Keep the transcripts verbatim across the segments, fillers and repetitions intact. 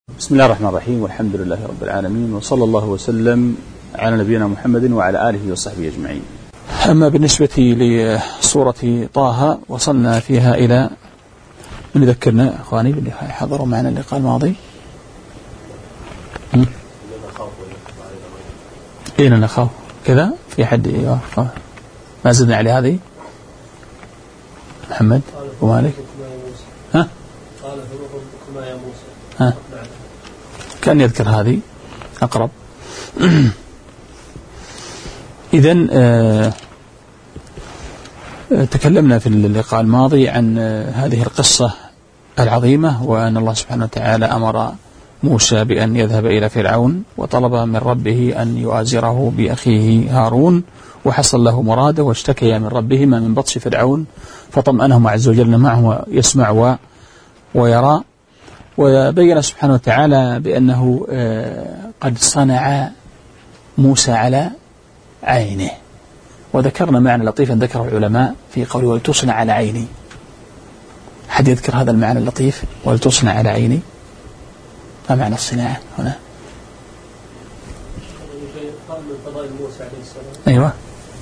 بسم الله الرحمن الرحيم، والحمد لله رب العالمين، وصلى الله وسلم على نبينا محمد وعلى آله وصحبه أجمعين. أما بالنسبة لسورة طه وصلنا فيها إلى من ذكرنا أخواني اللي حضروا معنا اللقاء الماضي. إينا نخاف كذا في حد يوافق ما زدنا على هذه محمد ومالك ها قال فربكما يا موسى ها كان يذكر هذه أقرب. إذن آه تكلمنا في اللقاء الماضي عن آه هذه القصة العظيمة، وأن الله سبحانه وتعالى أمر موسى بأن يذهب إلى فرعون وطلب من ربه أن يؤازره بأخيه هارون، وحصل له مراده واشتكي من ربهما من بطش فرعون فطمأنهما عز وجل معه يسمع و ويرى. وبين سبحانه وتعالى بأنه قد صنع موسى على عينه، وذكرنا معنى لطيفا ذكره العلماء في قوله ولتصنع على عيني. حد يذكر هذا المعنى اللطيف ولتصنع على عيني؟ ما معنى الصناعة هنا؟ أيوة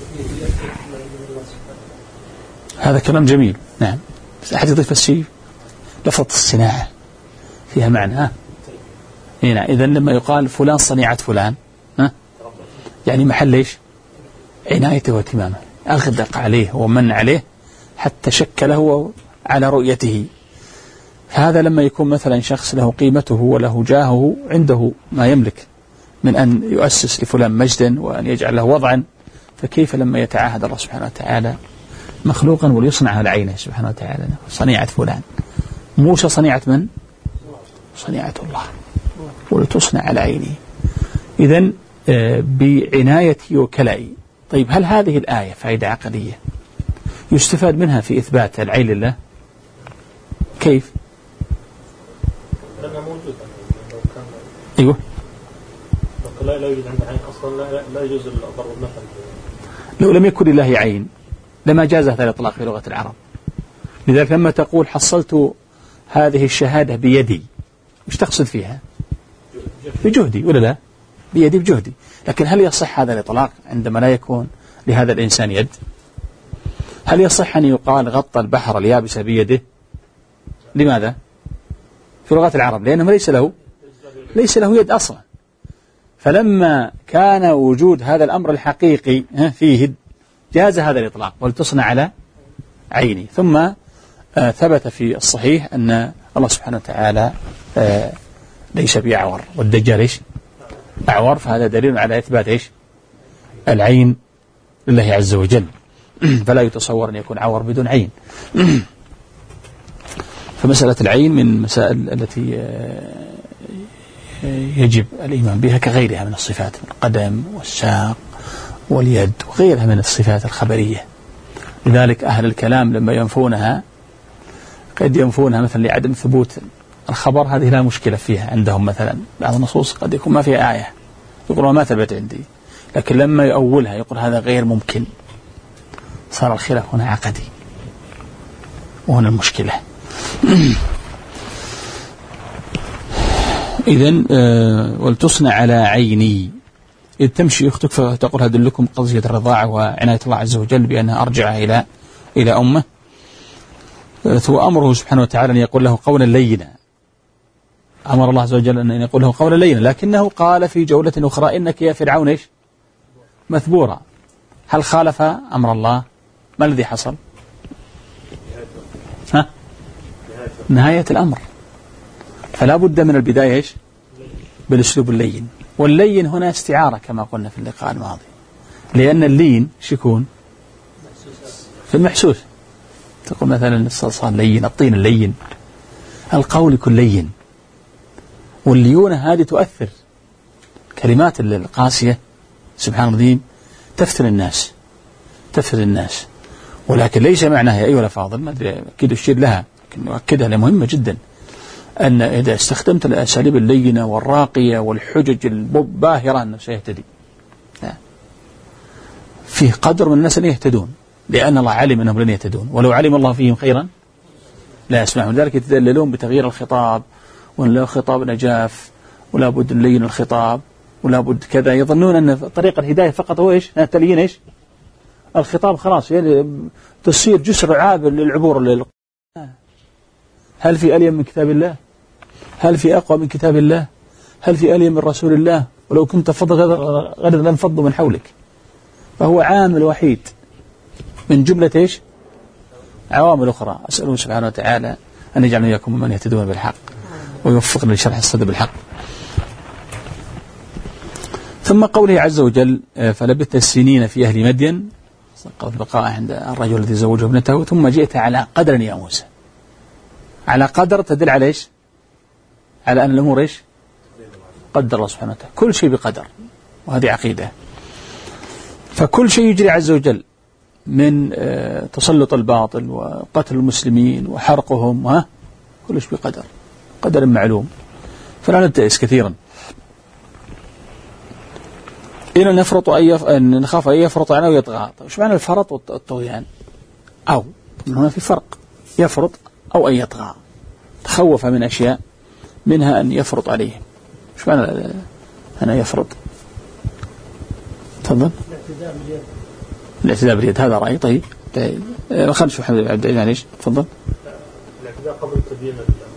هذا كلام جميل. نعم، بس أحد يضيف الشيء لفظ الصناعة فيها معنى ها هنا. إذن لما يقال فلان صنيعة فلان ها يعني محل إيش؟ عنايته واهتمامه، أغدق عليه ومن عليه حتى شكله على رؤيته. هذا لما يكون مثلا شخص له قيمته وله جاهه عنده ما يملك من أن يؤسس لفلان مجدا وأن يجعل له وضعا، فكيف لما يتعاهد الله سبحانه وتعالى مخلوقا وليصنع على عينه سبحانه وتعالى صنيعة فلان. موسى صنيعة من؟ صنيعة الله، ولتصنع على عيني. إذن بعنايتي وكلائي. طيب، هل هذه الآية فائدة عقلية يستفاد منها في إثبات العين لله؟ كيف؟ لأنها موجودة. أيوه. لا لا يوجد عند عين أصلا، لا لا يجوز الضرب المثل. لو لم يكن لله عين لما جاز هذا الإطلاق في لغة العرب. لذلك لما تقول حصلت هذه الشهادة بيدي، مش تقصد فيها بجهدي ولا لا؟ بيدي بجهدي. لكن هل يصح هذا الإطلاق عندما لا يكون لهذا الإنسان يد؟ هل يصح أن يقال غطى البحر اليابس بيده؟ لماذا؟ في لغة العرب لأنه ليس له ليس له يد أصلا. فلما كان وجود هذا الأمر الحقيقي فيه جاز هذا الإطلاق ولتصنع على عيني. ثم آه ثبت في الصحيح أن الله سبحانه وتعالى آه ليس بأعور، والدجال إيش؟ أعور، فهذا دليل على إثبات إيش؟ العين لله عز وجل. فلا يتصور أن يكون عور بدون عين. فمسألة العين من مسائل التي آه يجب الإيمان بها كغيرها من الصفات، القدم والساق واليد وغيرها من الصفات الخبرية. لذلك أهل الكلام لما ينفونها قد ينفونها مثلا لعدم ثبوت الخبر، هذه لا مشكلة فيها عندهم. مثلا بعض النصوص قد يكون ما فيها آية يقول ما ثبت عندي، لكن لما يؤولها يقول هذا غير ممكن، صار الخلاف هنا عقدي، وهنا المشكلة. إذن آه ولتصنع على عيني. إذ تمشي أختك فتقول هدلكم قضية الرضاعة وعناية الله عز وجل بأنها أرجع إلى إلى أمه. ثم أمره سبحانه وتعالى أن يقول له قولا لينا. أمر الله عز وجل أن يقول له قولا لينا، لكنه قال في جولة أخرى إنك يا فرعون إيش؟ مثبورا. هل خالف أمر الله؟ ما الذي حصل؟ ها؟ نهاية الأمر. فلا بد من البداية إيش؟ بالأسلوب اللين. واللين هنا استعارة كما قلنا في اللقاء الماضي، لأن اللين شيكون في المحسوس. تقول مثلا الصلصال لين، الطين اللين، القول يكون لين. والليونة هذه تؤثر، كلمات القاسية سبحان الله تفتن الناس تفتن الناس ولكن ليس معناها يا أيها الأفاضل، ما أدري أكيد أشير لها لكن أؤكدها لمهمة جدا، أن إذا استخدمت الأساليب اللينة والراقية والحجج الباهرة أنه سيهتدي. لا. فيه قدر من الناس أن يهتدون، لأن الله علم أنهم لن يهتدون، ولو علم الله فيهم خيرا لا يسمعون. ذلك يتدللون بتغيير الخطاب وأن له خطاب نجاف ولا بد نلين الخطاب ولا بد كذا، يظنون أن طريق الهداية فقط هو إيش؟ تليين إيش؟ الخطاب خلاص يعني تصير جسر عابر للعبور لل... هل في أليم من كتاب الله؟ هل في أقوى من كتاب الله؟ هل في أليم من رسول الله؟ ولو كنت فضل غير لانفضوا من حولك. فهو عامل وحيد من جملة إيش؟ عوامل أخرى. أسأله سبحانه وتعالى أن يجعلنا إياكم ممن يهتدون بالحق ويوفقنا لشرح الصدق بالحق. ثم قوله عز وجل فلبثت السنين في أهل مدين، بقاء عند الرجل الذي زوجه ابنته، ثم جئت على قدر يا موسى. على قدر تدل على إيش؟ على أن الأمور إيش؟ قدر الله سبحانه وتعالى، كل شيء بقدر، وهذه عقيدة. فكل شيء يجري عز وجل من تسلط الباطل وقتل المسلمين وحرقهم، ها كل شيء بقدر، قدر معلوم. فلا نبتئس كثيرا. إن نفرط أن يف... أن نخاف أن يفرط عنه ويطغى. وش معنى الفرط والطغيان؟ أو من هنا في فرق، يفرط أو أن يطغى. تخوف من أشياء منها أن يفرط عليه. وش معنى أنا يفرط؟ تفضل. الاعتداء باليد. الاعتداء باليد هذا رأي. طيب خلينا نشوف حمد عبد العزيز ليش؟ تفضل. الاعتداء قبل تبيين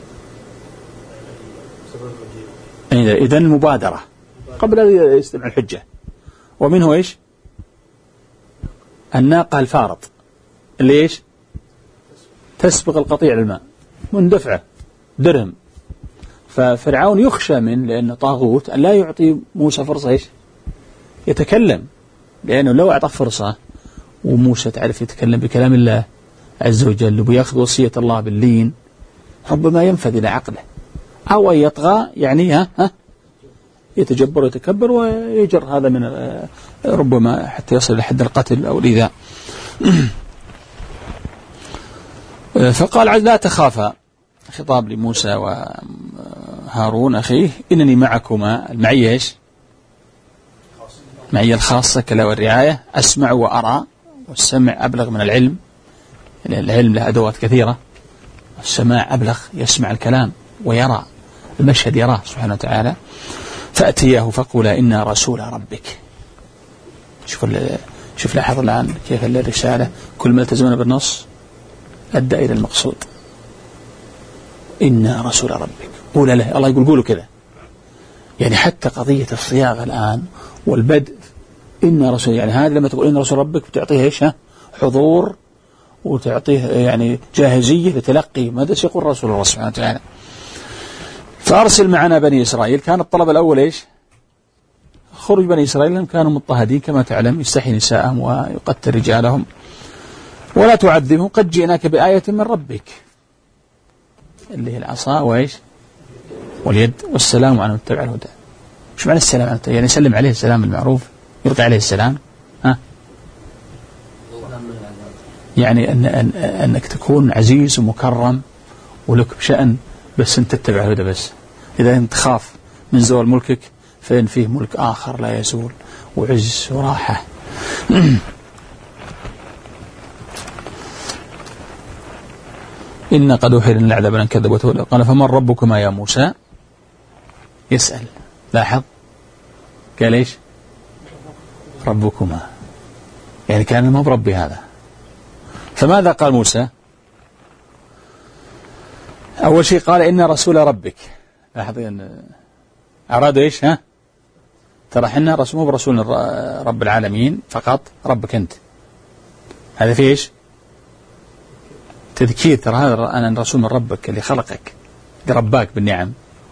السبب المجيء. إذا المبادرة قبل أن يستمع الحجة. ومنه إيش؟ الناقة الفارط اللي إيش؟ تسبق القطيع الماء مندفعة درهم. ففرعون يخشى من لأنه طاغوت أن لا يعطي موسى فرصة إيش؟ يتكلم، لأنه لو أعطى فرصة وموسى تعرف يتكلم بكلام الله عز وجل وبيأخذ وصية الله باللين ربما ينفذ إلى عقله، أو أن يطغى يعني ها ها يتجبر ويتكبر ويجر هذا من ربما حتى يصل لحد القتل أو الإيذاء. فقال لا تخافا، خطاب لموسى وهارون أخيه، إنني معكما. المعية إيش؟ المعية الخاصة كلا والرعاية. أسمع وأرى، والسمع أبلغ من العلم، العلم له أدوات كثيرة، السماع أبلغ، يسمع الكلام ويرى المشهد، يراه سبحانه وتعالى. فأتياه فقولا إنا رسول ربك. شوف شوف لاحظ الآن كيف الرسالة كل ما التزمنا بالنص أدى إلى المقصود. إنا رسول ربك، قول له الله يقول قولوا كذا. يعني حتى قضية الصياغة الآن والبدء إنا رسول، يعني هذا لما تقول إنا رسول ربك بتعطيه إيش؟ ها حضور، وتعطيه يعني جاهزية لتلقي ماذا سيقول رسول الله سبحانه وتعالى. فأرسل معنا بني إسرائيل. كان الطلب الأول إيش؟ خروج بني إسرائيل، لأنهم كانوا مضطهدين كما تعلم، يستحي نساءهم ويقتل رجالهم. ولا تعذبهم قد جئناك بآية من ربك، اللي هي العصا وإيش؟ واليد، والسلام على من اتبع الهدى. شو معنى السلام على يعني يسلم عليه السلام المعروف، يلقي عليه السلام، ها؟ يعني أن أن أنك تكون عزيز ومكرم ولك بشأن، بس أنت تتبع الهدى بس. إذا أنت خاف من زوال ملكك فإن فيه ملك آخر لا يزول وعز وراحة. إن قد أوحي لنا العذاب أن كذب وتولى. قال فمن ربكما يا موسى؟ يسأل، لاحظ قال إيش؟ ربكما، يعني كان ما بربي هذا. فماذا قال موسى؟ أول شيء قال إن رسول ربك. لاحظ أن أرادوا إيش؟ ها ترى حنا رسول مو برسول رب العالمين فقط، ربك أنت. هذا فيه إيش؟ تذكير، ترى هذا أنا رسول من ربك اللي خلقك رباك بالنعم.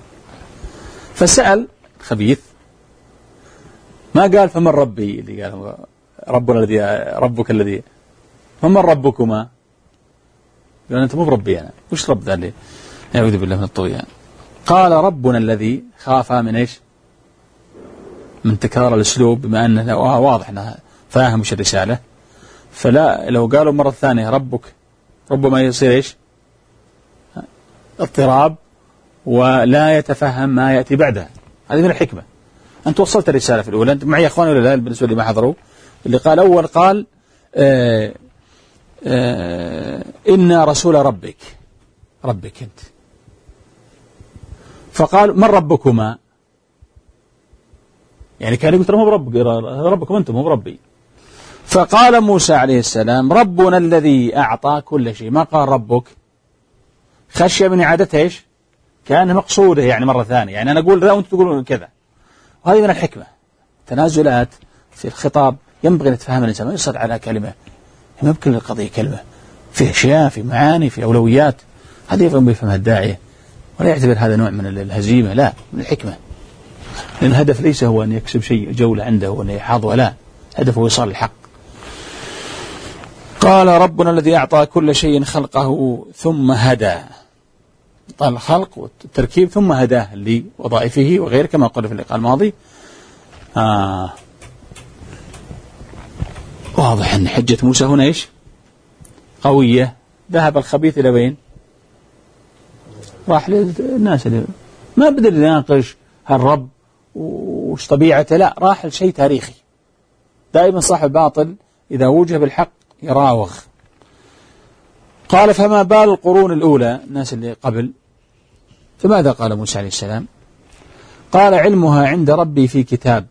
فسأل خبيث، ما قال فمن ربي، اللي قال ربنا الذي ربك الذي، فمن ربكما؟ قال أنت مو بربي أنا، وش رب ذا اللي يعوذ بالله من الطغيان. قال ربنا الذي، خاف من إيش؟ من تكرار الأسلوب، بما أنه واضح أنه فاهم وش الرسالة. فلا لو قالوا مرة ثانية ربك ربما يصير إيش؟ اضطراب ولا يتفهم ما يأتي بعدها. هذه من الحكمة. أنت وصلت الرسالة في الأولى، أنت معي أخواني ولا لا؟ بالنسبة لي ما حضروا اللي قال أول قال آآ آآ إن رسول ربك، ربك أنت. فقال من ربكما؟ يعني كان يقول مو برب ربكم أنتم مو بربي. فقال موسى عليه السلام ربنا الذي أعطى كل شيء. ما قال ربك خشية من إعادته إيش كان مقصوده يعني مرة ثانية، يعني أنا أقول لا وأنتم تقولون كذا. وهذه من الحكمة، تنازلات في الخطاب ينبغي أن تفهم الإنسان، ما يصل على كلمة، ما بكل القضية كلمة، في أشياء، في معاني، في أولويات، هذه يفهم بيفهمها الداعية، ولا يعتبر هذا نوع من الهزيمة، لا، من الحكمة. لأن الهدف ليس هو أن يكسب شيء جولة عنده وأن يحاض، ولا هدفه وصال الحق. قال ربنا الذي أعطى كل شيء خلقه ثم هدى. طال الخلق والتركيب ثم هداه لوظائفه وغيره كما قلنا في اللقاء الماضي. آه. واضح أن حجة موسى هنا إيش قوية. ذهب الخبيث إلى وين؟ راح للناس اللي ما بدل يناقش هالرب وش طبيعته، لا، راح لشيء تاريخي. دائما صاحب باطل إذا وجه بالحق يراوغ. قال فما بال القرون الأولى، الناس اللي قبل، فماذا قال موسى عليه السلام؟ قال علمها عند ربي في كتاب.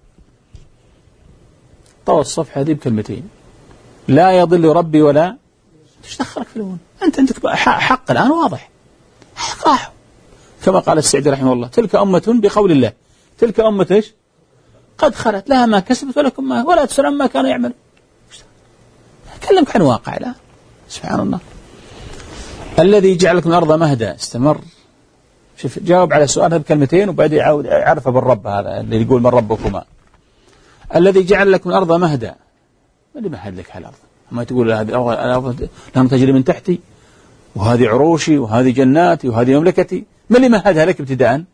طوى الصفحة هذه بكلمتين، لا يضل ربي ولا ايش دخلك في الأول؟ أنت عندك حق الآن واضح، حق راح كما قال السعدي رحمه الله تلك أمة بقول الله، تلك أمة إيش قد خلت لها ما كسبت ولكم ما ولا تسألون ما كانوا يعملون. أكلمك عن واقع، لا سبحان الله. الذي جعلكم الأرض مهدا، استمر، شوف جاوب على سؤالها بكلمتين وبعد يعود يعرفه بالرب، هذا اللي يقول من ربكما. الذي جعل لكم الأرض مهدا، ما اللي مهد لك هالأرض؟ ما تقول هذه الأرض لم تجري من تحتي وهذه عروشي وهذه جناتي وهذه مملكتي، ما اللي مهدها لك ابتداء؟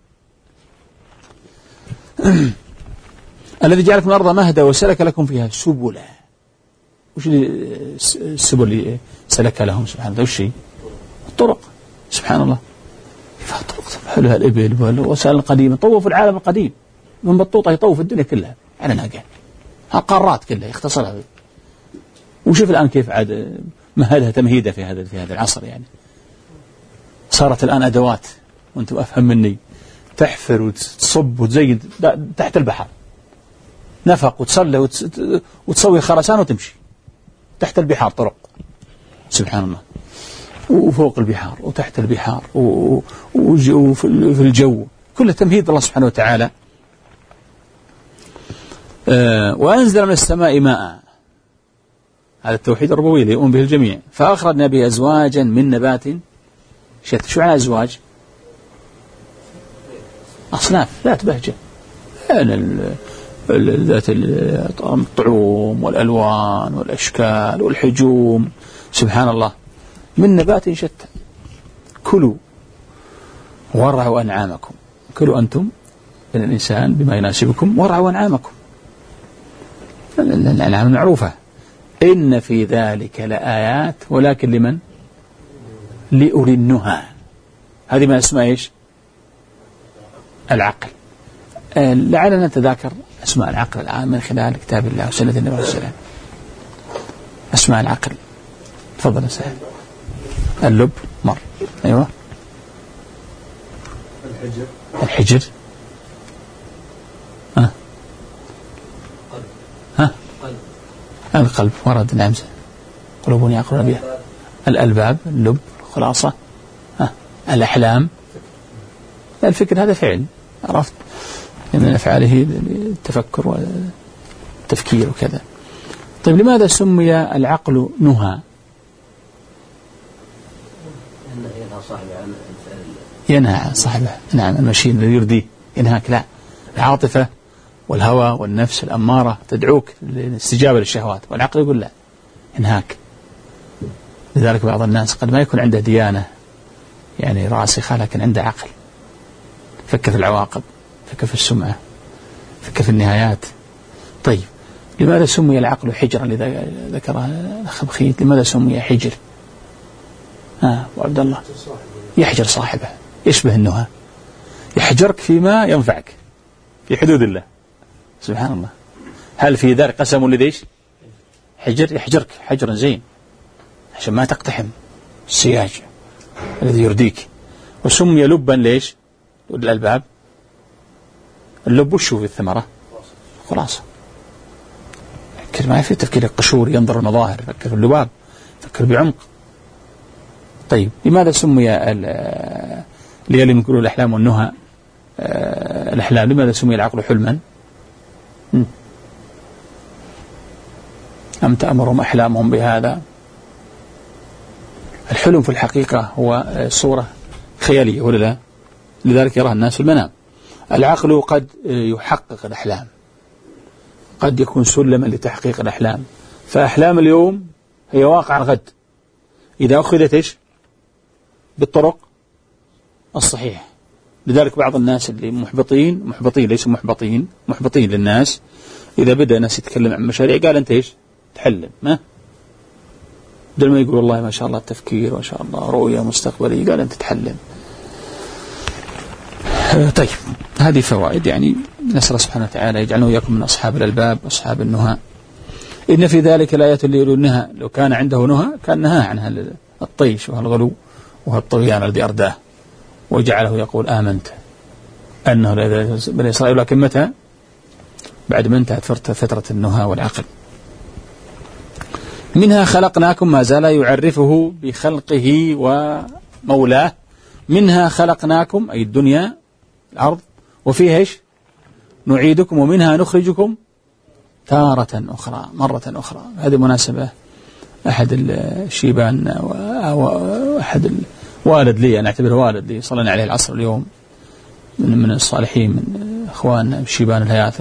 الذي جعل لكم الأرض مهدا وسلك لكم فيها سبلا. وش السبل اللي سلك لهم سبحانه الله؟ وش الطرق سبحان الله، طرق حلوها الإبل والوسائل القديمة، طوفوا العالم القديم من بطوطة يطوف الدنيا كلها على ناقة، القارات كلها يختصرها. وشوف الآن كيف عاد مهدها تمهيدة في هذا في هذا العصر، يعني صارت الآن أدوات وأنتم أفهم مني، تحفر وتصب وتزيد تحت البحر، نفق وتصلى وتسوي خرسان وتمشي تحت البحار، طرق سبحان الله، وفوق البحار وتحت البحار وفي الجو، كله تمهيد الله سبحانه وتعالى. آه وأنزل من السماء ماء، هذا التوحيد الربوبي اللي يؤمن به الجميع. فأخرجنا به أزواجا من نبات شتى. شو على أزواج؟ أصناف ذات بهجة، ذات الطعوم والألوان والأشكال والحجوم سبحان الله، من نبات شتى. كلوا وارعوا أنعامكم، كلوا أنتم الإنسان بما يناسبكم وارعوا أنعامكم. الأنعام معروفة. إن في ذلك لآيات، ولكن لمن؟ لأولي النهى. هذه ما اسمها إيش؟ العقل. لعلنا نتذاكر أسماء العقل الآن من خلال كتاب الله وسنة النبي عليه السلام. أسماء العقل، تفضل يا سهل. اللب مر، أيوة. الحجر الحجر ها ها القلب ورد، نعم، قلوب يعقلون بها. الألباب، اللب، الخلاصة، ها الأحلام. الفكر هذا فعل، عرفت، من أفعاله التفكر والتفكير وكذا. طيب لماذا سمي العقل نهى؟ ينهى عن صاحبه، نعم، المشين الذي يرضيه ينهاك. لا، العاطفة والهوى والنفس الأمارة تدعوك للاستجابة للشهوات، والعقل يقول لا، ينهاك. لذلك بعض الناس قد ما يكون عنده ديانة يعني راسخة، لكن عنده عقل، فكر في العواقب، فكر في السمعة، فكر في النهايات. طيب لماذا سمي العقل حجرا؟ لذا ذكرها الأخ بخيت، لماذا سمي حجر؟ ها وعبد الله، يحجر صاحبه، يشبه النهى، يحجرك فيما ينفعك في حدود الله سبحان الله. هل في ذلك قسم لديش؟ حجر يحجرك حجرا زين عشان ما تقتحم السياج الذي يرديك. وسمي لبا ليش؟ الألباب اللب وشو في الثمرة خلاص. فكر ما في تفكير القشور ينظر المظاهر، فكر في اللباب، فكر بعمق. طيب لماذا سمي اللي يقولوا الأحلام والنهى الأحلام، لماذا سمي العقل حلما؟ أم تأمرهم أحلامهم بهذا؟ الحلم في الحقيقة هو صورة خيالية ولا لا؟ لذلك يراها الناس في المنام. العقل قد يحقق الأحلام، قد يكون سلما لتحقيق الأحلام، فأحلام اليوم هي واقع الغد إذا أخذت إيش بالطرق الصحيحة. لذلك بعض الناس اللي محبطين محبطين ليسوا محبطين محبطين للناس، إذا بدأ الناس يتكلم عن مشاريع قال أنت إيش تحلم، ما بدل ما يقول والله ما شاء الله التفكير وما شاء الله رؤية مستقبلية قال أنت تحلم. طيب هذه فوائد، يعني نسأل سبحانه وتعالى يجعلنا وإياكم من أصحاب الألباب أصحاب النهى. إن في ذلك الآية اللي يقولون النهى، لو كان عنده نهى كان نهى عنها الطيش وهالغلو وهالطغيان الذي أرداه وجعله يقول آمنت أنه بني إسرائيل، لكن متى؟ بعد ما انتهت فترة النهى والعقل. منها خلقناكم، ما زال يعرفه بخلقه ومولاه. منها خلقناكم أي الدنيا الأرض، وفيها إيش نعيدكم، ومنها نخرجكم تارة أخرى مرة أخرى. هذه مناسبة أحد الشيبان وأحد والد لي، أنا أعتبره والد لي، صلينا عليه العصر اليوم، من من الصالحين من إخواننا الشيبان الهياثم،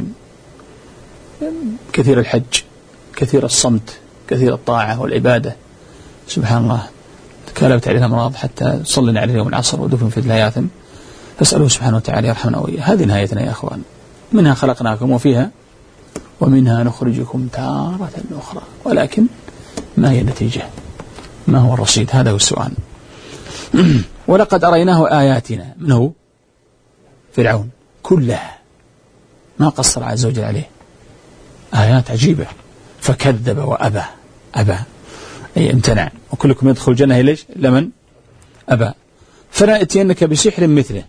كثير الحج كثير الصمت كثير الطاعة والعبادة، سبحان الله. تكالبت عليه الأمراض حتى صلينا عليه يوم العصر ودفن في الهياثم، فاسأله سبحانه وتعالى يرحمنا وإياه. هذه نهايتنا يا أخوان. منها خلقناكم وفيها ومنها نخرجكم تارة أخرى، ولكن ما هي النتيجة؟ ما هو الرصيد؟ هذا هو السؤال. ولقد أريناه آياتنا، من هو؟ فرعون، كلها ما قصر عز وجل عليه، آيات عجيبة، فكذب وأبى، أبى أي امتنع، وكلكم يدخل الجنة ليش؟ لمن أبى. فنأتينك بسحر مثله.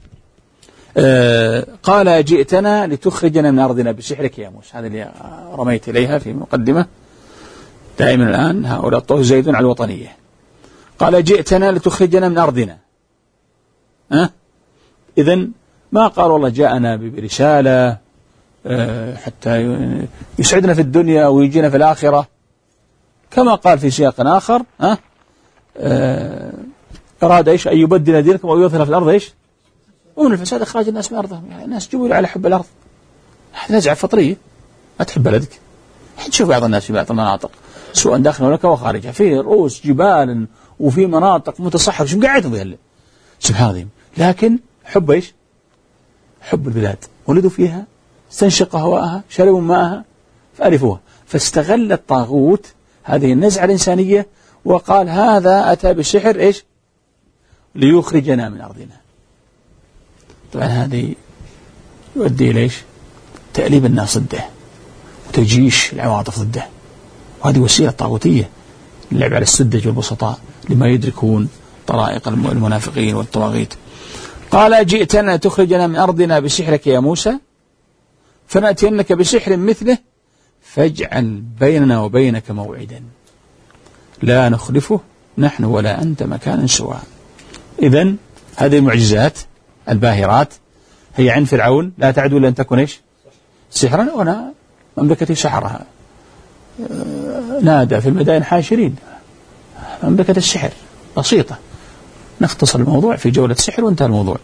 آه قال جئتنا لتخرجنا من أرضنا بسحرك يا موسى، هذا اللي رميت إليها في مقدمة. دائما الآن هؤلاء الطوه زيدون على الوطنية. قال جئتنا لتخرجنا من أرضنا، أه؟ إذن ما قال والله جاءنا برسالة أه حتى يسعدنا في الدنيا ويجينا في الآخرة، كما قال في سياق آخر أه؟ أه أراد إيش أن يبدل دينكم ويظهر في الأرض إيش ومن الفساد إخراج الناس من أرضهم. يعني الناس جبلوا على حب الأرض، نزعة فطرية، ما تحب بلدك. تشوف بعض الناس في بعض المناطق سواء داخل هناك وخارجها في رؤوس جبال وفي مناطق متصحر، شو مقعدهم بهلا سبحان الله. لكن حب إيش؟ حب البلاد، ولدوا فيها، استنشقوا هواءها، شربوا ماءها، فألفوها. فاستغل الطاغوت هذه النزعة الإنسانية وقال هذا أتى بالسحر إيش؟ ليخرجنا من أرضنا. طبعا هذه يؤدي إليش؟ تأليب الناس ضده وتجيش العواطف ضده، وهذه وسيلة طاغوتية للعب على السذج والبسطاء لما يدركون طرائق المنافقين والطواغيت. قال جئتنا تخرجنا من أرضنا بسحرك يا موسى فنأتينك بسحر مثله فاجعل بيننا وبينك موعدا لا نخلفه نحن ولا أنت مكانا سواء. إذن هذه المعجزات الباهرات هي عند فرعون لا تعدو لأن تكون إيش؟ سحرا، وأنا مملكتي سحرها. نادى في المدائن حاشرين، مملكة السحر بسيطة، نختصر الموضوع في جولة سحر وانتهى الموضوع.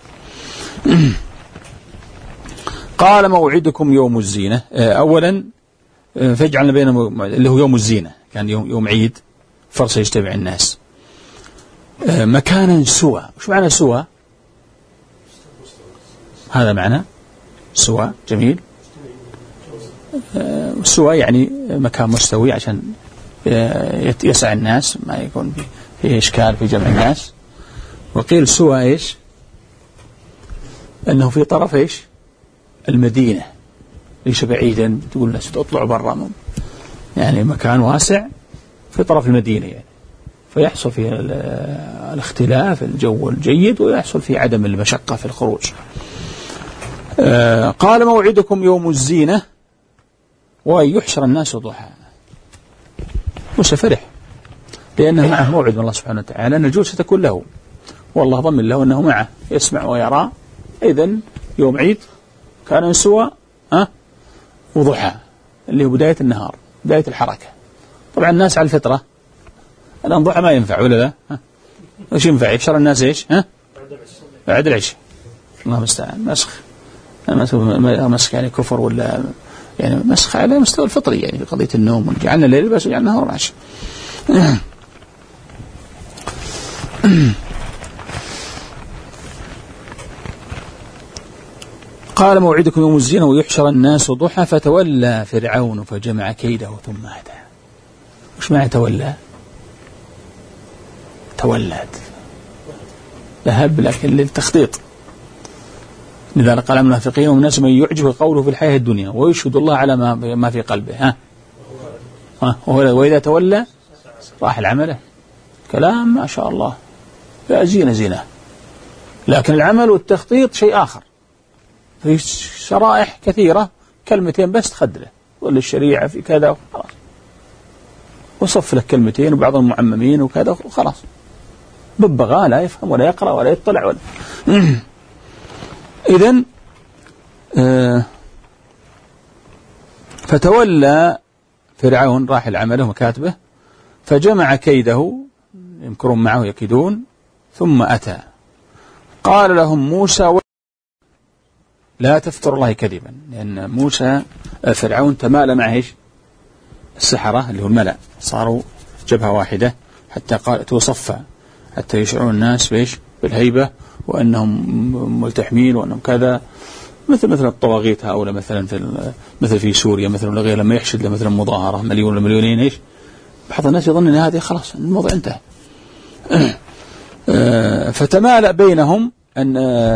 قال موعدكم يوم الزينة. أولا فاجعلنا بين اللي هو يوم الزينة، كان يوم, يوم عيد فرصة يجتمع الناس. مكانا سوى، وش معنى سوى؟ هذا معنى سوى، جميل. سوى يعني مكان مستوي عشان يسع الناس، ما يكون فيه إشكال في جمع الناس. وقيل سوى إيش؟ أنه في طرف إيش؟ المدينة، ليس بعيدا تقول الناس تطلع برا، يعني مكان واسع في طرف المدينة يعني. فيحصل فيه الاختلاف الجو الجيد ويحصل فيه عدم المشقة في الخروج. آه قال موعدكم يوم الزينة وأن يحشر الناس ضحى. موسى فرح لأنه معه موعد من الله سبحانه وتعالى أن الجلسة تكون له، والله ضمن له أنه معه يسمع ويرى. إذن يوم عيد كان سوى أه وضحى اللي هو بداية النهار بداية الحركة. طبعا الناس على الفطرة الآن ضحى ما ينفع ولا لا؟ ها وش ينفع؟ يحشر الناس إيش؟ ها بعد العشاء. الله المستعان. مسخ مسخ يعني كفر ولا يعني مسخ على مستوى الفطري يعني في قضية النوم. جعلنا الليل بس وجعلنا النهار العشاء. قال موعدكم يوم الزينة ويحشر الناس ضحى فتولى فرعون فجمع كيده ثم هدى. وش معنى تولى؟ تولد ذهب لكن للتخطيط. لذلك قال المنافقين والناس من يعجب قوله في الحياة الدنيا ويشهد الله على ما ما في قلبه. ها ها وإذا تولى راح العمل. كلام ما شاء الله لا زينة زينة، لكن العمل والتخطيط شيء آخر. في شرائح كثيرة كلمتين بس تخدله ولا الشريعة في كذا وخلاص وصف لك كلمتين وبعضهم معممين وكذا وخلاص. ببغاء لا يفهم ولا يقرأ ولا يطلع ولا إذن آه فتولى فرعون راح العمله وكاتبه فجمع كيده يمكرون معه يكيدون ثم أتى قال لهم موسى لا تفتر الله كذبا، لأن موسى فرعون تمال مع إيش السحرة اللي هو الملأ صاروا جبهة واحدة حتى قالت صفا حتى يشعرون الناس بإيش بالهيبة وأنهم ملتحمين وأنهم كذا مثل مثل الطواغيت هؤلاء مثلا في مثل في سوريا مثلا ولا غير لما يحشد مثلا مظاهرة مليون ولا مليونين إيش بعض الناس يظن أن هذه خلاص الموضوع انتهى. فتمالأ بينهم أن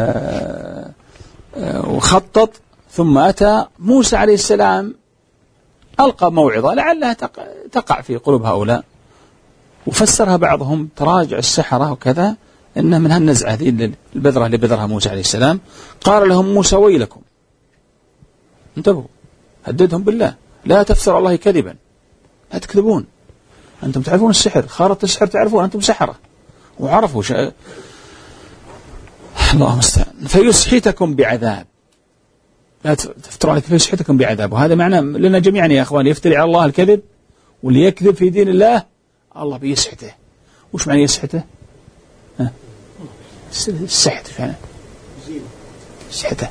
وخطط ثم أتى موسى عليه السلام ألقى موعظة لعلها تقع في قلوب هؤلاء وفسرها بعضهم تراجع السحرة وكذا إنها من هالنزعة ذي البذرة اللي بذرها موسى عليه السلام. قال لهم موسى ويلكم انتبهوا هددهم بالله لا تفتروا الله كذبا لا تكذبون أنتم تعرفون السحر خارطة السحر تعرفون أنتم سحرة وعرفوا شيء الله مستعان فيسحتكم بعذاب لا تفتروا عليك فيسحتكم بعذاب. وهذا معنى لنا جميعا يا أخوان يفتري على الله الكذب واللي يكذب في دين الله الله بيسحته. وش معنى يسحته؟ ها السحت فعلا سحته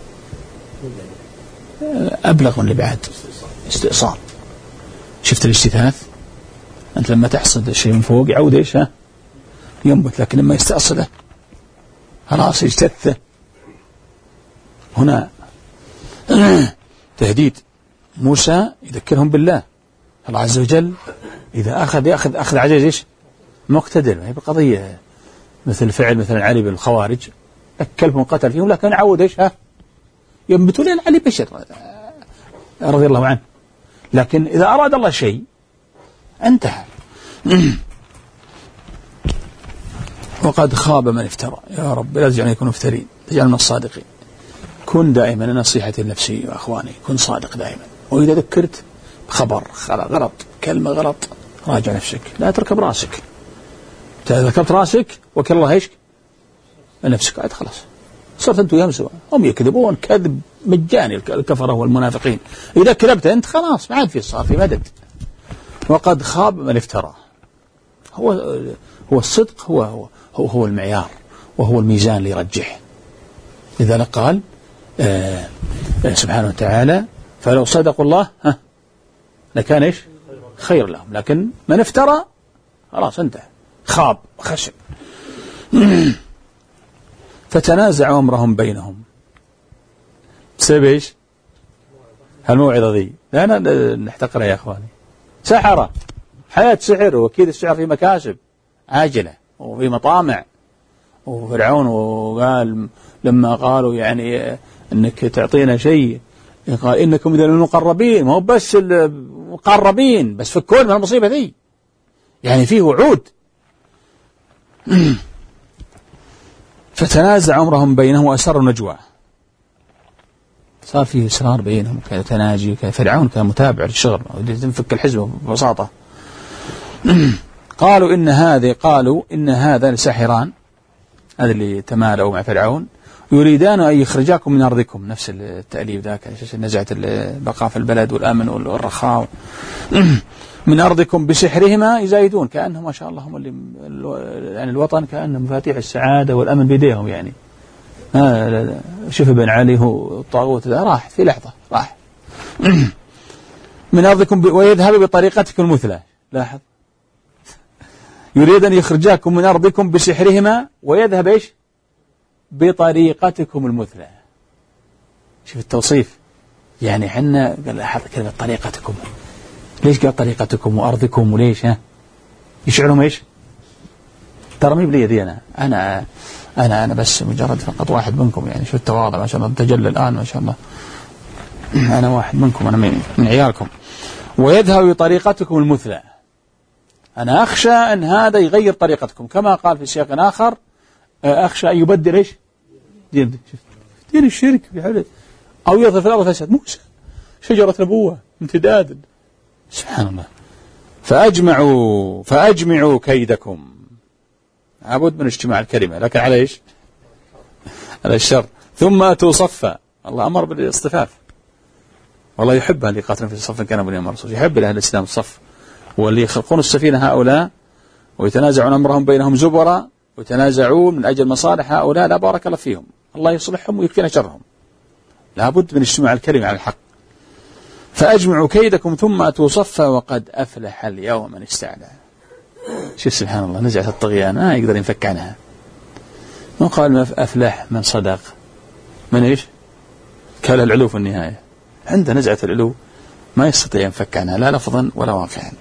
أبلغ من اللي بعد استئصال. شفت الاجتثاث أنت لما تحصد الشيء من فوق يعود إيش ها ينبت، لكن لما يستأصله خلاص يجتثه. هنا تهديد موسى يذكرهم بالله الله عز وجل إذا أخذ يأخذ أخذ عزيز إيش مقتدر. هي بقضية مثل فعل مثلا علي بالخوارج كلبهم قتل فيهم لكن عود إيش ها ينبتوا لين علي بشر رضي الله عنه. لكن إذا أراد الله شيء انتهى. وقد خاب من افترى. يا رب لا تجعلنا يكون مفترين تجعلنا الصادقين. كن دائما نصيحتي النفسية يا أخواني كن صادق دائما. وإذا ذكرت خبر غلط كلمة غلط راجع نفسك لا تركب راسك. إذا ذكرت راسك وكل الله إيش نفسك عاد خلاص صرت أنت وياهم سوا. هم يكذبون كذب مجاني الكفرة والمنافقين. إذا كذبت أنت خلاص ما عاد في صار في مدد. وقد خاب من افترى. هو هو الصدق هو هو هو, هو المعيار وهو الميزان اللي يرجح. لذلك قال آه سبحانه وتعالى فلو صدقوا الله ها لكان إيش خير لهم لكن من افترى خلاص انتهى خاب خشب. فتنازعوا أمرهم بينهم بسبب إيش هالموعظة ذي. لا نحتقرها يا أخواني. سحرة حياة سحر وأكيد السحر في مكاسب عاجلة وفي مطامع. وفرعون وقال لما قالوا يعني أنك تعطينا شيء قال إنكم إذا المقربين ما هو بس المقربين بس فكون من المصيبة ذي يعني فيه وعود فتنازع أمرهم بينهم وأسروا نجوى، صار فيه إسرار بينهم، كان تناجي، كان فرعون كان متابع للشغل تنفك الحزب ببساطة. قالوا إن هذا قالوا إن هذا لساحران، هذا اللي تمالوا مع فرعون، يريدان أن يخرجاكم من أرضكم، نفس التأليف ذاك نزعة البقاء في البلد والأمن والرخاء، من أرضكم بسحرهما يزايدون، كأنهم ما شاء الله هم اللي يعني الوطن كأنه مفاتيح السعادة والأمن بيديهم يعني. آه شوف ابن علي هو الطاغوت ذا راح في لحظة راح. من أرضكم ويذهب بطريقتكم المثلى، لاحظ يريد أن يخرجاكم من أرضكم بسحرهما ويذهب إيش بطريقتكم المثلى. شوف التوصيف يعني حنا قال لاحظ كلمة طريقتكم، ليش قال طريقتكم وأرضكم وليش ها يشعرهم إيش؟ ترى مي بلي دي أنا أنا أنا أنا بس مجرد فقط واحد منكم يعني. شو التواضع ما شاء الله تجلى الآن ما شاء الله. أنا واحد منكم، أنا من, من عيالكم. ويذهب بطريقتكم المثلى، أنا أخشى أن هذا يغير طريقتكم، كما قال في سياق آخر أخشى أن يبدل إيش دين دين الشرك بحلو أو يظهر في الأرض فساد. موسى شجرة نبوة امتداد، سبحان الله. فأجمعوا فأجمعوا كيدكم، لابد من اجتماع الكلمة، لكن على إيش؟ على الشر. ثم أتوا صفا، الله أمر بالاصطفاف، والله يحب اللي يقاتلون في الصف كان بني مرسول، يحب لأهل الإسلام الصف، واللي يخلقون السفينة هؤلاء ويتنازعون أمرهم بينهم زبرا ويتنازعون من أجل مصالح هؤلاء، لا بارك الله فيهم، الله يصلحهم ويكفينا شرهم. لابد من اجتماع الكلمة على الحق. فأجمعوا كيدكم ثم أتوا صفا وقد أفلح اليوم من استعلى. شوف سبحان الله، نزعة الطغيان ما يقدر ينفك عنها. من قال ما أفلح من صدق من إيش؟ كان العلو في النهاية، عند نزعة العلو ما يستطيع ينفك عنها لا لفظا ولا واقعا.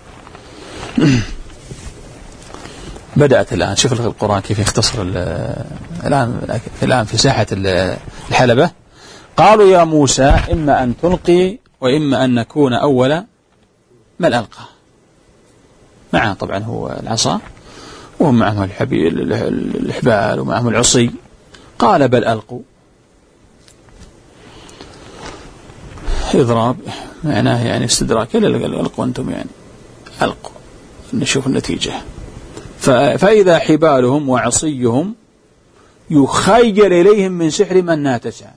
بدأت الآن، شوف القرآن كيف يختصر الآن الآن في ساحة الحلبة. قالوا يا موسى إما أن تلقي وإما أن نكون أول من ألقى. معه طبعا هو العصا وهم معهم الحبال ومعهم العصي. قال بل ألقوا، إضراب معناه يعني استدراك، ألقوا أنتم يعني ألقوا نشوف النتيجة. فإذا حبالهم وعصيهم يخيل إليهم من سحر من لا تسعى.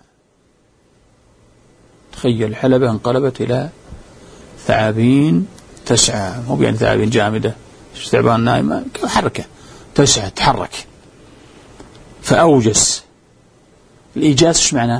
تخيل الحلبة انقلبت إلى ثعابين تسعى، مو يعني ثعابين جامدة ثعبان نايمة، حركة تسعى تحرك. فأوجس الإيجاز ايش معناه؟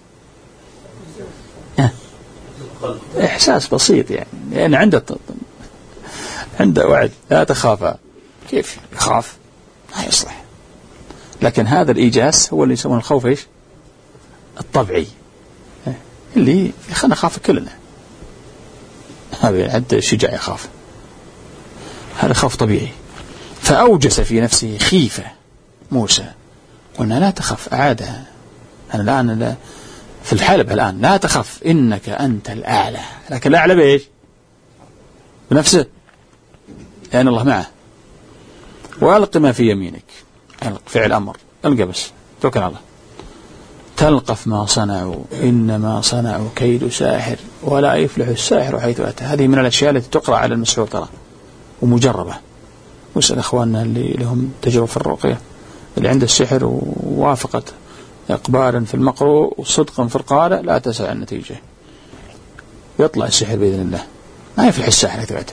إحساس بسيط يعني، لأن عنده عنده وعد لا تخافا. كيف يخاف؟ ما يصلح. لكن هذا الإيجاز هو اللي يسمونه الخوف إيش؟ الطبيعي، اللي خلنا نخاف كلنا. هذا حتى الشجاع يخاف، هذا خوف طبيعي. فأوجس في نفسه خيفة موسى. قلنا لا تخف، أعادها. أنا الآن لا في الحلبة الآن لا تخف إنك أنت الأعلى، لكن الأعلى بإيش؟ بنفسه، لأن الله معه. وألق ما في يمينك، ألق فعل أمر، ألقى بس توكل على الله. تلقف ما صنعوا إنما صنعوا كيد ساحر ولا يفلح الساحر حيث أتى. هذه من الأشياء التي تقرأ على المسحور ترى ومجربة. واسأل أخواننا اللي لهم تجربة في الرقية اللي عند السحر ووافقت إقبالا في المقروء وصدقا في القارئ لا تسع النتيجة، يطلع السحر بإذن الله، ما يفلح الساحر حيث أتى.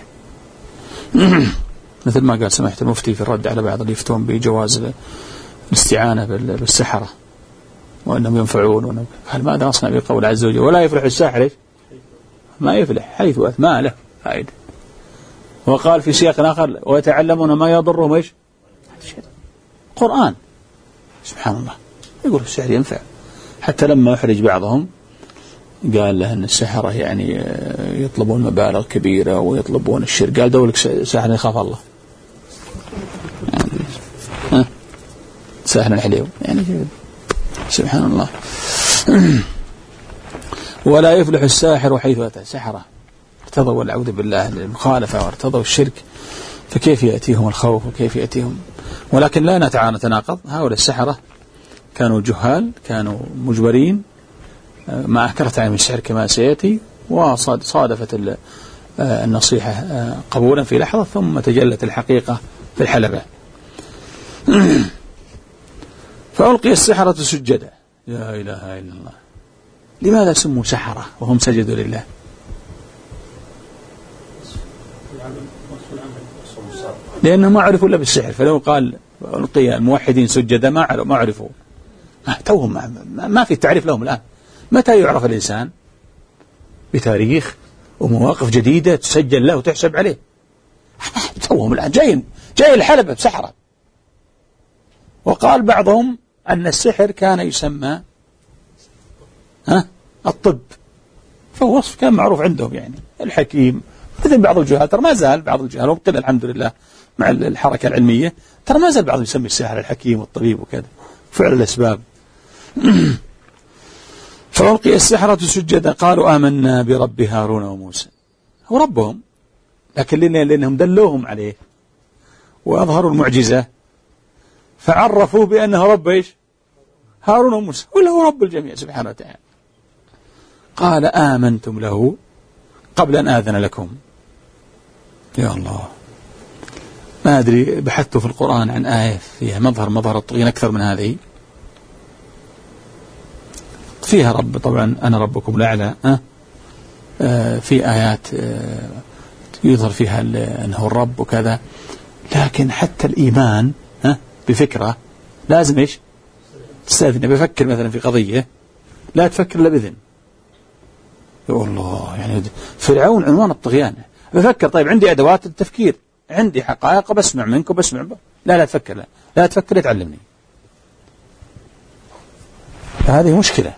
مثل ما قال سماحة المفتي في الرد على بعض اللي يفتون بجواز الاستعانة بالسحرة وأنهم ينفعون، هل ماذا أصنع بقول عز وجل ولا يفلح الساحر؟ ما يفلح حيث أتى، ما له فائدة. وقال في سياق آخر ويتعلمون ما يضرهم إيش؟ قرآن. سبحان الله، يقول السحر ينفع. حتى لما أحرج بعضهم قال له أن السحرة يعني يطلبون مبالغ كبيرة ويطلبون الشرك، قال دولك ساحر يخاف الله يعني ها ساحر الحليو يعني سبحان الله. ولا يفلح الساحر حيث أتى. سحرة ارتضوا والعوذ بالله المخالفة وارتضوا الشرك، فكيف يأتيهم الخوف وكيف يأتيهم ولكن لا نتناقض، هؤلاء السحرة كانوا جهال، كانوا مجبرين ما أكرت عليهم السحر كما سيأتي، وصادفت النصيحة قبولا في لحظة، ثم تجلت الحقيقة في الحلبة. فألقي السحرة سجدا. لا إله إلا الله. لماذا سموا سحرة وهم سجدوا لله؟ لأنهم ما عرفوا إلا بالسحر. فلو قال ألقي الموحدين سجدا ما ما عرفوا، توهم ما, ما في تعريف لهم الآن. متى يعرف الإنسان؟ بتاريخ ومواقف جديدة تسجل له وتحسب عليه. توهم الآن جاي جاي الحلبة بسحرة. وقال بعضهم أن السحر كان يسمى ها الطب، فهو وصف كان معروف عندهم، يعني الحكيم. مثل بعض الجهال، ترى ما زال بعض الجهال وقل الحمد لله مع الحركة العلمية، ترى ما زال بعضهم يسمي الساحر الحكيم والطبيب وكذا، فعل الأسباب. فألقي السحرة سجدا قالوا آمنا برب هارون وموسى. هو ربهم، لكن لأنهم دلوهم عليه وأظهروا المعجزة فعرفوه بأنه رب إيش؟ هارون وموسى، ولا هو رب الجميع سبحانه وتعالى. قال آمنتم له قبل أن آذن لكم. يا الله، ما أدري بحثت في القرآن عن آية فيها مظهر مظهر الطغيان أكثر من هذه. فيها رب طبعا أنا ربكم الأعلى، أه؟ آه في آيات آه يظهر فيها أنه الرب وكذا، لكن حتى الإيمان أه؟ بفكرة لازم إيش؟ تستأذن. بفكر مثلا في قضية لا تفكر إلا بإذن. يا الله، يعني فرعون عنوان الطغيان. بفكر طيب عندي أدوات التفكير، عندي حقائق بسمع منك وبسمع ب... لا لا تفكر، لا لا تفكر تعلمني. هذه مشكلة.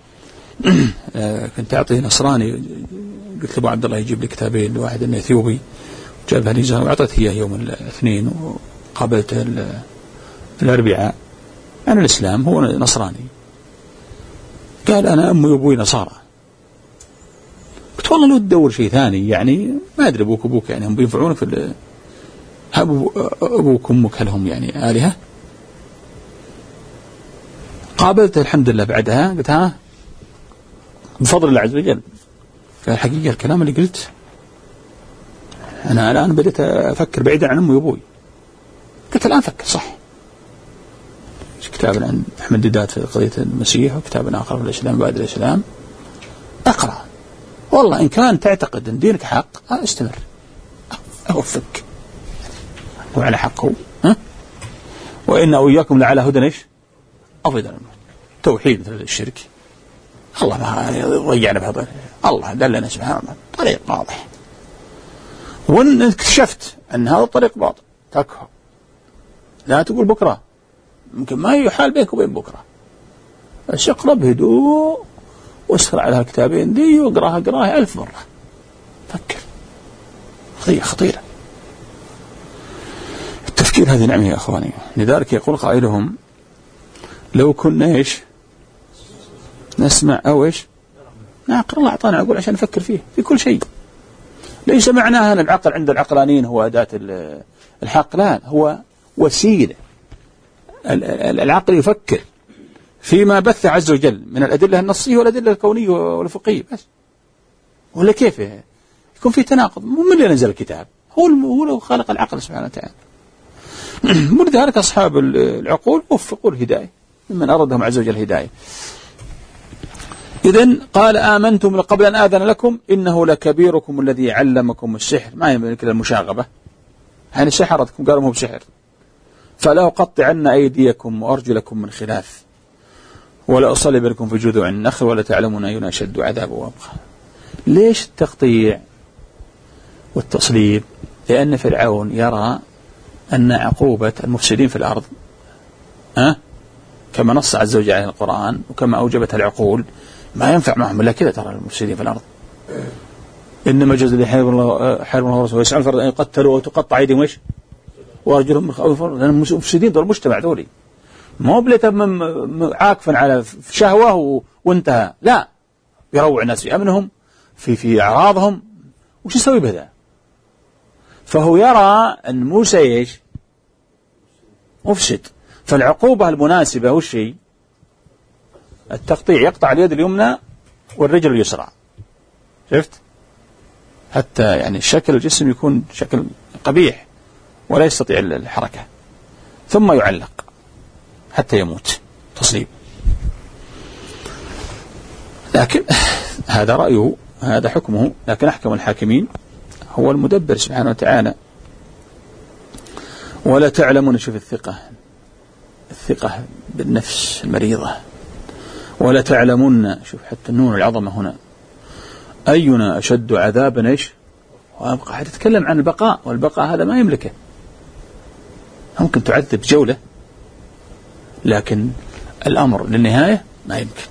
كنت أعطي نصراني، قلت له أبو عبد الله يجيب لي كتابين، واحد إنه إثيوبي جابها لي جاره وأعطيته إياه يوم الاثنين، وقابلته الأربعاء. أنا الإسلام، هو نصراني. قال أنا أمي وأبوي نصارى. قلت والله لو تدور شيء ثاني، يعني ما أدري أبوك أبوك يعني هم بينفعونك في أبو أبوك أمك هل هم يعني آلهة؟ قابلته الحمد لله بعدها، قلت ها بفضل الله عز وجل. قال الحقيقة الكلام اللي قلت أنا الآن بديت أفكر بعيدا عن أمي وأبوي. قلت الآن فكر صح. كتاب عن أحمد ديدات في قضية المسيح، وكتاب آخر في الإسلام بعد الإسلام. أقرأ والله إن كان تعتقد أن دينك حق استمر، أوفق وعلى حقه، ها؟ وإن وإياكم لعلى هدى إيش؟ أفضل توحيد مثل الشرك. الله ما ضيعنا بهذا، الله دلنا سبحانه وتعالى طريق واضح، وإن اكتشفت أن هذا الطريق باطل تكفى، لا تقول بكرة، ممكن ما يحال بينك وبين بكرة. بس اقرأ بهدوء واسهر على الكتابين دي واقراها قراها ألف مرة. فكر، قضية خطيرة التفكير هذه. نعمة يا أخواني. لذلك يقول قائلهم لو كنا إيش نسمع أو إيش نعقل، الله أعطانا عقول عشان نفكر فيه في كل شيء. ليس معناها أن العقل عند العقلانيين هو أداة الحق، لا، هو وسيلة. العقل يفكر فيما بث عز وجل من الأدلة النصية والأدلة الكونية والفقهية بس. ولا كيف يكون في تناقض؟ من اللي نزل الكتاب؟ هو هو خالق العقل سبحانه وتعالى. ولذلك أصحاب العقول وفقوا الهداية من أرادهم عز وجل هداية. إذن قال آمنتم قبل أن آذن لكم إنه لكبيركم الذي علمكم السحر. ما يمكن المشاغبة، يعني سحرتكم قالوا مو بسحر. فلا أقطعن أيديكم وأرجلكم من خلاف ولا أصلبنكم في جذوع النخل ولا تعلمون أينا أشد عذاب وأبقى. ليش التقطيع والتصليب؟ لأن فرعون يرى أن عقوبة المفسدين في الأرض أه؟ كما نص عز وجل على القرآن وكما أوجبت العقول ما ينفع معهم إلا كذا. ترى المفسدين في الأرض إنما جزاء الذين يحاربون الله ورسوله ويسعون في الأرض أن يقتلوا وتقطع أيديهم وإيش وأرجلهم من خلاف. لأن المفسدين دول المجتمع دولي، مو بلتم عاكفا على شهوة وانتهى، لا، يروع الناس في أمنهم في في أعراضهم. وش يسوي بهذا؟ فهو يرى أن موسى إيش مفسد. فالعقوبة المناسبة وش هي؟ التقطيع، يقطع اليد اليمنى والرجل اليسرى. شفت؟ حتى يعني شكل الجسم يكون شكل قبيح ولا يستطيع الحركة، ثم يعلق حتى يموت تصليب. لكن هذا رأيه، هذا حكمه، لكن أحكم الحاكمين هو المدبر سبحانه وتعالى. ولا تعلمون، شوف الثقة، الثقة بالنفس المريضة. ولا تعلمون، شوف حتى النون العظمة هنا، أينا أشد عذابا إيش وأبقى. حتتكلم عن البقاء، والبقاء هذا ما يملكه. ممكن تعذب جولة، لكن الأمر للنهاية ما يمكن.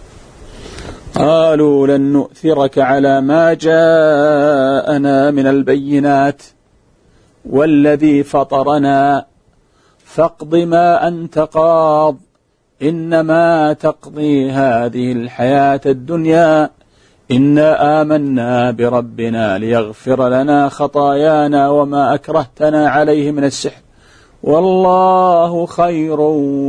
قالوا لن نؤثرك على ما جاءنا من البينات والذي فطرنا فاقض ما أنت قاض إنما تقضي هذه الحياة الدنيا إنا آمنا بربنا ليغفر لنا خطايانا وما أكرهتنا عليه من السحر والله خير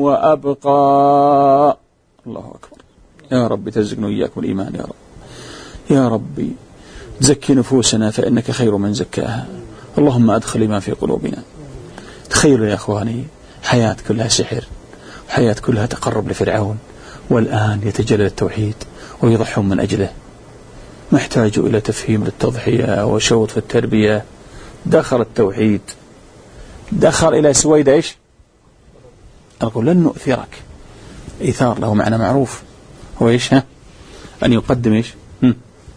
وأبقى. الله أكبر. يا رب تزقنا وإياكم الإيمان يا رب. يا ربي زكي نفوسنا فإنك خير من زكاها. اللهم أدخل الإيمان في قلوبنا. تخيلوا يا أخواني، حياة كلها سحر، حياة كلها تقرب لفرعون، والآن يتجلى التوحيد ويضحون من أجله. محتاج إلى تفهيم للتضحية وشوط في التربية. دخل التوحيد، دخل إلى سويد إيش؟ أقول لن نؤثرك. إيثار له معنى معروف، هو إيش؟ ها؟ أن يقدم إيش؟ هم.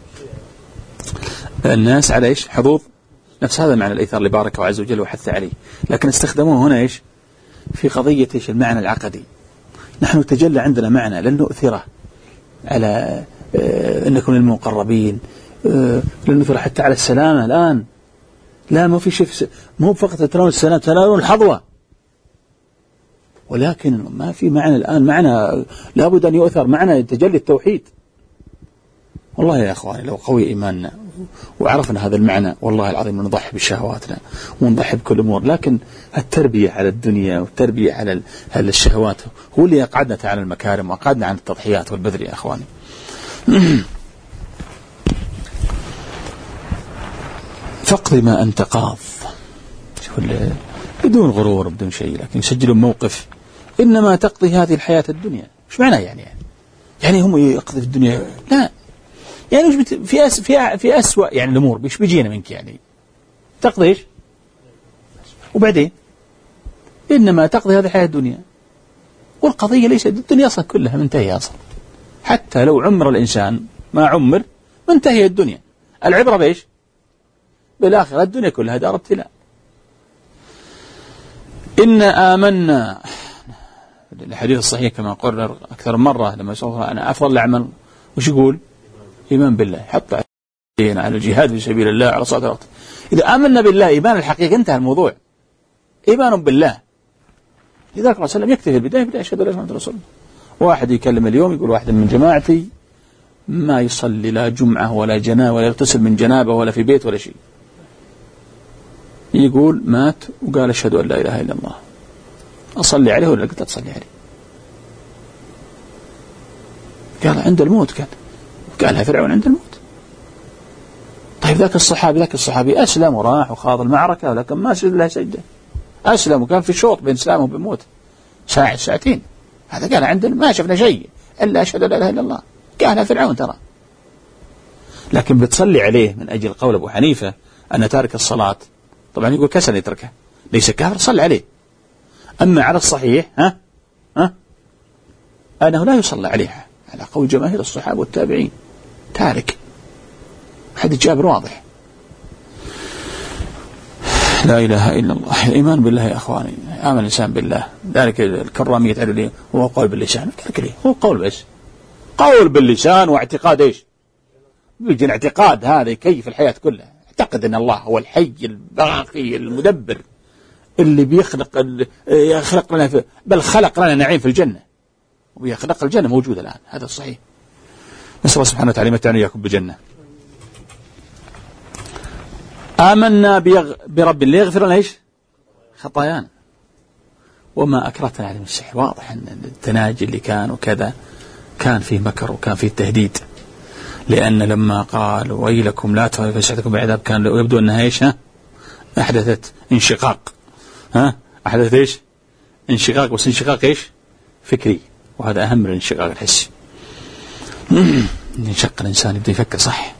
الناس على إيش؟ حظوظ. نفس هذا معنى الإيثار اللي بارك عز وجل وحث عليه، لكن استخدموه هنا إيش؟ في قضية إيش؟ المعنى العقدي. نحن تجلى عندنا معنى لن نؤثره على آه أنكم المقربين، آه لن نؤثر حتى على السلامة الآن. لا، ما في شيء، مو فقط ترون السلامة، ترون الحظوة، ولكن ما في معنى الآن، معنى لابد أن يؤثر، معنى تجلي التوحيد. والله يا أخواني لو قوي إيماننا وعرفنا هذا المعنى، والله العظيم نضحي بشهواتنا ونضحي بكل أمور. لكن التربية على الدنيا والتربية على الشهوات هو اللي يقعدنا على المكارم وقعدنا عن التضحيات والبذل يا أخواني. فاقض ما أنت قاض، بدون غرور بدون شيء، لكن يسجلون موقف إنما تقضي هذه الحياة الدنيا. إيش معنى يعني؟ يعني هم يقضي في الدنيا؟ لا، يعني في أس في في أسوأ يعني الأمور بيش بيجينا منك يعني تقضي إيش؟ وبعدين إنما تقضي هذه الحياة الدنيا، والقضية ليست الدنيا أصلا كلها منتهية أصلا. حتى لو عمر الإنسان ما عمر منتهية الدنيا. العبرة بإيش؟ بالآخرة. الدنيا كلها دار ابتلاء. إن آمنا، الحديث الصحيح كما قرر أكثر مرة لما سوف أنا أفضل الأعمال وش يقول؟ إيمان بالله. حط علينا على الجهاد في سبيل الله على صلاة الوقت. إذا آمنا بالله إيمان الحقيقي انتهى الموضوع. إيمان بالله. لذلك الله صلى الله عليه وسلم يكتفي البداية بداية أشهد أن لا إله إلا الله. واحد يكلم اليوم يقول واحد من جماعتي ما يصلي لا جمعة ولا جنابة ولا يغتسل من جنابة ولا في بيت ولا شيء، يقول مات وقال أشهد أن لا إله إلا الله، أصلي عليه ولا قلت تصلي عليه؟ قال عند الموت. كان قالها فرعون عند الموت. طيب ذاك الصحابي ذاك الصحابي أسلم وراح وخاض المعركة، ولكن ما سجد له سجدة. أسلم وكان في شوط بين إسلامه وبين موته ساعة ساعتين. هذا قال عندنا ما شفنا شيء إلا أشهد أن لا إله إلا الله. قالها فرعون ترى. لكن بتصلي عليه من أجل قول أبو حنيفة أن تارك الصلاة طبعا يقول كسل يتركها ليس كافر، صلى عليه. أما على الصحيح ها ها أنه لا يصلى عليها على قول جماهير الصحابة والتابعين، تارك. حديث جابر واضح. لا إله إلا الله. الإيمان بالله يا أخواني، آمن الإنسان بالله. ذلك الكرامية تعالى لي هو قول باللسان، كذا هو قول بس، قول باللسان واعتقاد إيش؟ يجي اعتقاد هذا يكيف الحياة كلها. اعتقد أن الله هو الحي الباقي المدبر اللي بيخلق يخلق لنا في بل خلق لنا نعيم في الجنة، ويخلق الجنة موجودة الآن. هذا الصحيح. نسأل الله سبحانه وتعالى متعنا إياكم بجنة. آمنا بيغ... برب ليغفر لنا إيش؟ خطايانا وما أكرهتنا عليه من السحر. واضح أن التناجي اللي كان وكذا كان فيه مكر وكان فيه تهديد، لأن لما قال ويلكم لا تفشحتكم بعذاب كان يبدو أنها إيش ها أحدثت انشقاق، ها أحدثت إيش انشقاق، بس انشقاق إيش فكري، وهذا أهم من الانشقاق الحسي. ينشق الإنسان يبدأ يفكر صح.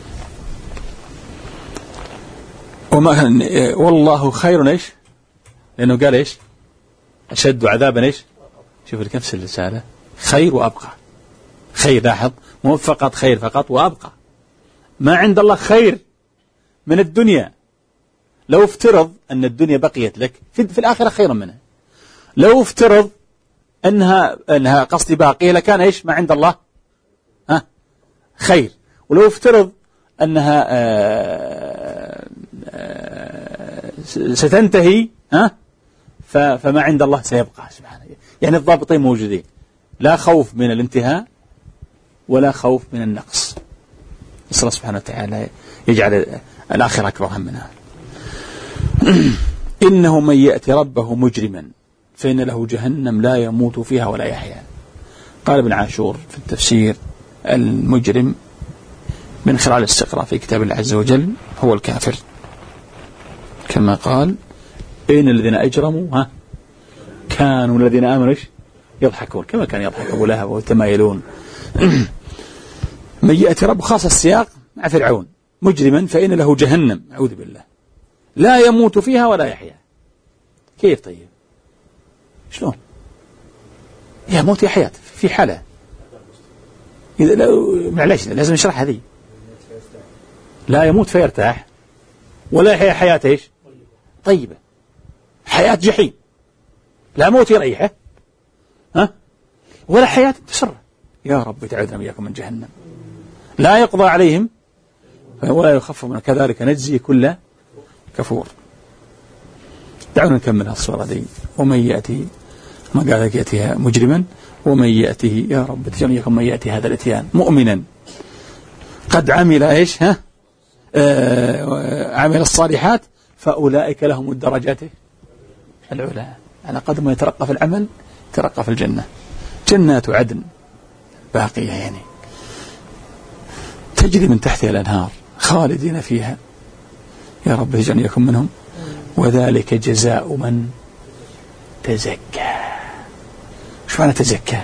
وما والله خير إيش، لأنه قال إيش أشد عذابا إيش، شوف نفس الرسالة خير وأبقى. خير لاحظ مو فقط خير فقط وأبقى، ما عند الله خير من الدنيا. لو افترض أن الدنيا بقيت لك في, في الآخرة خيرا منها، لو افترض أنها أنها قصدي باقية لكان إيش ما عند الله ها خير، ولو افترض أنها آآ آآ ستنتهي ها فما عند الله سيبقى سبحانه. يعني الضابطين موجودين، لا خوف من الانتهاء ولا خوف من النقص. نسأل الله سبحانه وتعالى يجعل الآخرة أكبر همنا. إنه من يأتي ربه مجرما فإن له جهنم لا يموت فيها ولا يحيا. قال ابن عاشور في التفسير المجرم من خلال الاستقراء في كتاب الله عز وجل هو الكافر، كما قال إن الذين أجرموا ها كانوا الذين آمنوا يضحكون كما كان يضحك أبو لهب ويتمايلون. من يأتي رب خاص السياق مع فرعون مجرما فإن له جهنم أعوذ بالله لا يموت فيها ولا يحيا. كيف طيب شلون يموت يحيا في حالة إذا معلش لازم نشرح هذه. لا يموت فيرتاح ولا يحيا حياة إيش طيبة، حياة جحيم، لا موت يريحه ها ولا حياة تسره. يا رب تعذنا وإياكم من جهنم لا يقضى عليهم ولا يخفف من كذلك نجزي كل كفور. دعونا نكمل الصورة دي. ومن يأتي ما قال لك يأتيها مجرما ومن يأتيه يا رب تجعلنا وإياكم من يأتي هذا الاتيان مؤمنا قد عمل إيش ها آه عمل الصالحات فأولئك لهم الدرجات العلى. على قدر ما يترقى في العمل ترقى في الجنة. جنات عدن باقية يعني تجري من تحتها الأنهار خالدين فيها. يا رب اجعلنا وإياكم منهم. وذلك جزاء من تزكى. شو معنى تزكى؟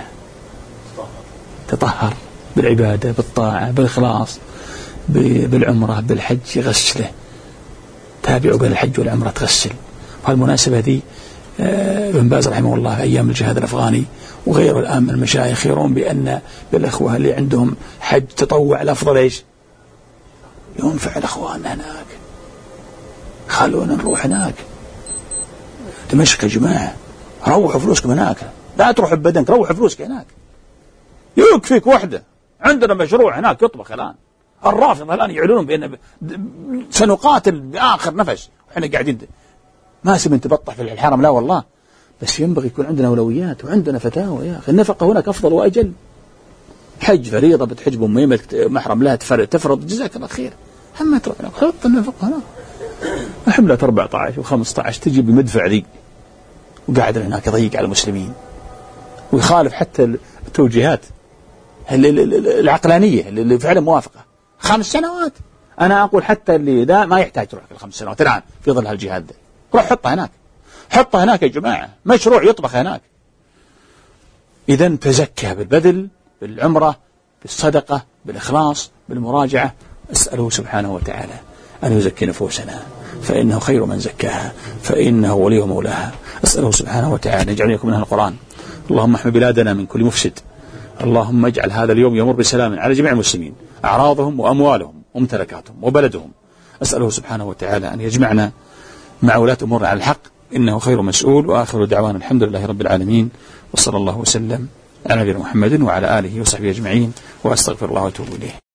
تطهر بالعبادة بالطاعة بالإخلاص بالعمرة بالحج يغسله. تابعوا بين الحج والعمرة تغسل. وهالمناسبة هذه ابن باز رحمه الله في أيام الجهاد الأفغاني وغيره الآن من المشايخ يرون بأن بالأخوة اللي عندهم حج تطوع الأفضل إيش ينفع الأخوان هناك. خلونا نروح هناك دمشق يا جماعة، روحوا فلوسكم هناك، لا تروحوا ببدنك روحوا فلوسك هناك، يكفيك وحدة. عندنا مشروع هناك يطبخ الآن. الرافضة الآن يعلنون بأن سنقاتل بآخر نفس وإحنا قاعدين ما سبن نتبطح في الحرم، لا والله، بس ينبغي يكون عندنا أولويات وعندنا فتاوى. يا أخي النفقة هناك أفضل وأجل. حج فريضة بتحج بأميمة محرم لها تفرض جزاك الله خير، هم تروح هناك حط النفقة هناك. حملة أربعة عشر وخمسة عشر تجي بمدفع ذي وقاعد هناك يضيق على المسلمين ويخالف حتى التوجيهات العقلانية اللي فعلا موافقة. خمس سنوات أنا أقول حتى اللي ذا ما يحتاج تروح الخمس سنوات الآن في ظل هالجهاد ده. روح حطها هناك، حطها هناك يا جماعة، مشروع يطبخ هناك. إذن تزكى بالبذل بالعمرة بالصدقة بالإخلاص بالمراجعة. أسأله سبحانه وتعالى أن يزكي نفوسنا فإنه خير من زكاها فإنه ولي مولاها. أسأله سبحانه وتعالى يجعلنا من أهل القرآن. اللهم احمي بلادنا من كل مفسد. اللهم اجعل هذا اليوم يمر بسلام على جميع المسلمين، أعراضهم وأموالهم وممتلكاتهم وبلدهم. أسأله سبحانه وتعالى أن يجمعنا مع ولاة أمورنا على الحق إنه خير مسؤول. وآخر دعوانا الحمد لله رب العالمين وصلى الله وسلم على نبينا محمد وعلى آله وصحبه أجمعين وأستغفر الله وأتوب إليه.